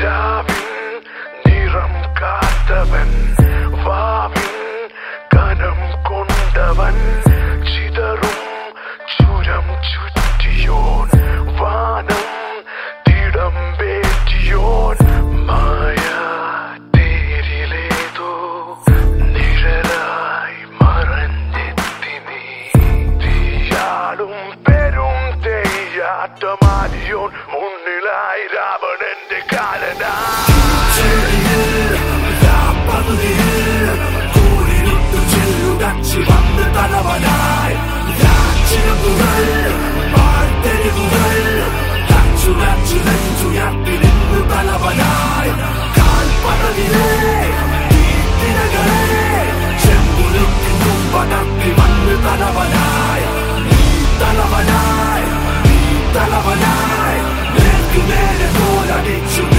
രാവിൻ നിറം കാത്തവൻ വാവിൻ കനം കൊണ്ടവൻ ചിതറും ചുരം ചുറ്റിയോൻ വാനം തിടം വേറ്റിയോൻ മായാ തേരിലേതോ നിഴലായി മറഞ്ഞെത്തി നീ തീയാളും പെരും തെയ്യാട്ടമാടിയോൻ മുന്നിലായി രാവണന്റെ കാലനാ തലവനായി രാജ്യമുകൾ പാഴ്ത്തെരിവുകൾ നെഞ്ചുയർത്തിരുന്നു തലവനായി കാൽപ്പടവിലെ തീത്തിരകളെ ചെമ്പുലുക്കി മുമ്പടത്തി വന്ന് തലവനായി നീ തലവനായി നേർക്കുനേരെ പോലടിച്ചു